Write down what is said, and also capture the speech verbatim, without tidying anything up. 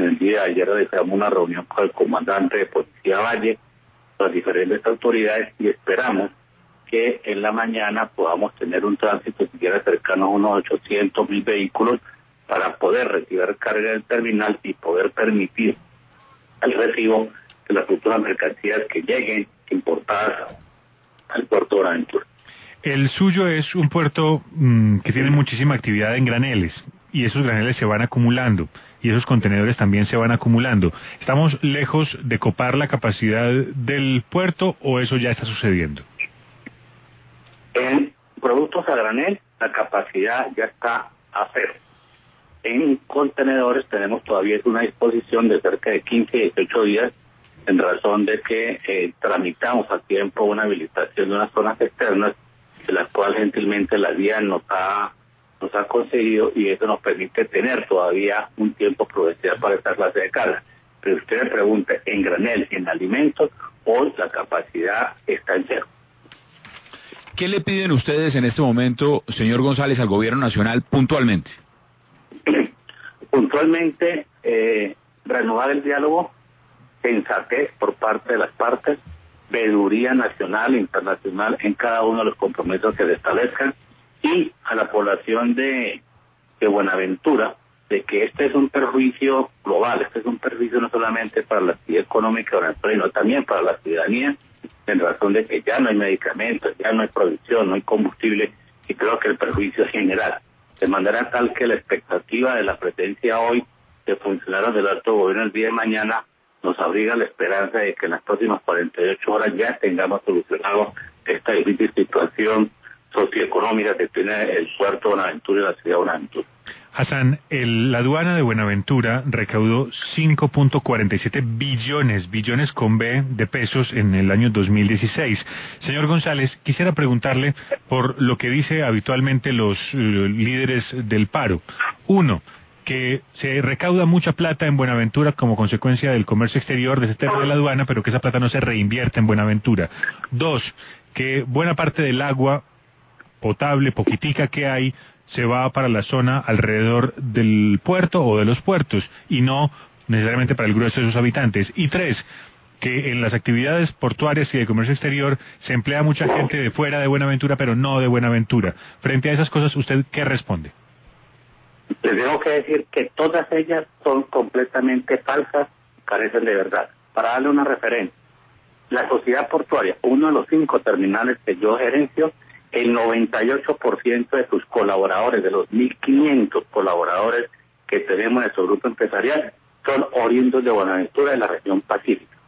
el día de ayer realizamos una reunión con el comandante de Policía Valle, las diferentes autoridades, y esperamos que en la mañana podamos tener un tránsito siquiera cercano a unos ochocientos mil vehículos para poder retirar carga del terminal y poder permitir el recibo de las futuras mercancías que lleguen importadas al puerto de Buenaventura. El suyo es un puerto mmm, que tiene muchísima actividad en graneles, y esos graneles se van acumulando, y esos contenedores también se van acumulando. ¿Estamos lejos de copar la capacidad del puerto o eso ya está sucediendo? En productos a granel, la capacidad ya está a cero. En contenedores tenemos todavía una disposición de cerca de quince a dieciocho días, en razón de que eh, tramitamos a tiempo una habilitación de unas zonas externas, de las cuales gentilmente la vía nos ha, nos ha conseguido, y eso nos permite tener todavía un tiempo prudencial para esta clase de carga. Pero usted me pregunta, en granel, en alimentos, hoy la capacidad está en cero. ¿Qué le piden ustedes en este momento, señor González, al gobierno nacional puntualmente? Puntualmente, eh, renovar el diálogo, sensatez por parte de las partes, veeduría nacional e internacional en cada uno de los compromisos que se establezcan, y a la población de, de Buenaventura, de que este es un perjuicio global, este es un perjuicio no solamente para la actividad económica de Buenaventura, sino también para la ciudadanía, en razón de que ya no hay medicamentos, ya no hay producción, no hay combustible, y creo que el perjuicio es general. De manera tal que la expectativa de la presencia hoy de funcionarios del alto gobierno el día de mañana nos abriga la esperanza de que en las próximas cuarenta y ocho horas ya tengamos solucionado esta difícil situación socioeconómica que tiene el puerto de Buenaventura y la ciudad de Buenaventura. Hassan, el, la aduana de Buenaventura recaudó cinco punto cuarenta y siete billones, billones con B, de pesos en el año dos mil dieciséis. Señor González, quisiera preguntarle por lo que dice habitualmente los uh, líderes del paro. Uno, que se recauda mucha plata en Buenaventura como consecuencia del comercio exterior, de ese tema de la aduana, pero que esa plata no se reinvierte en Buenaventura. Dos, que buena parte del agua potable, poquitica que hay, se va para la zona alrededor del puerto o de los puertos, y no necesariamente para el grueso de sus habitantes. Y tres, que en las actividades portuarias y de comercio exterior se emplea mucha gente de fuera de Buenaventura, pero no de Buenaventura. Frente a esas cosas, ¿usted qué responde? Les tengo que decir que todas ellas son completamente falsas, carecen de verdad. Para darle una referencia, la sociedad portuaria, uno de los cinco terminales que yo gerencio, el noventa y ocho por ciento de sus colaboradores, de los mil quinientos colaboradores que tenemos en nuestro grupo empresarial, son oriundos de Buenaventura, de la región pacífica.